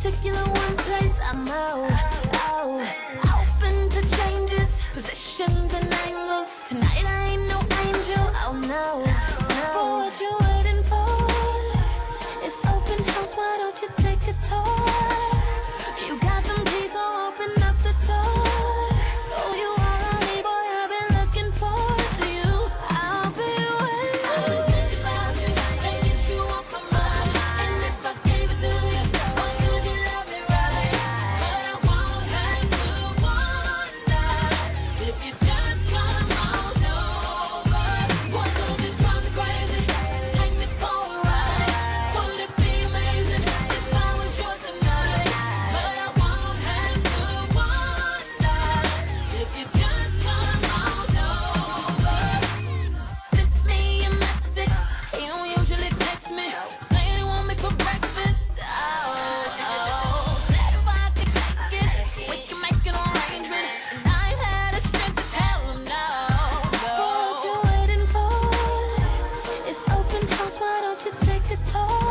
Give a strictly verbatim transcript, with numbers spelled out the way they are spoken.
particular one place I know. Oh, open to changes, positions and angles. Tonight I ain't no angel. Oh no, no. For what you waiting for? It's open house. Why don't you take a tour? You got them keys, so open up the door. Oh, you are a me, boy. I've been looking forward to you. I'll be waiting. I've been thinking about you, can't get you off my mind. And if I gave it to you, why could you love me right? But I won't have to wonder if you just come on over. Boy, could you drive me crazy? Take me for a ride. Would it be amazing if I was yours tonight? But I won't have to wonder if you just come on over. Send me a message. You don't usually text me, saying you want me for breakfast. Oh, oh. Said if I could take it, we can make an arrangement. And I ain't had the strength to tell him no. For what you waiting for? It's open house. Why don't you take a tour?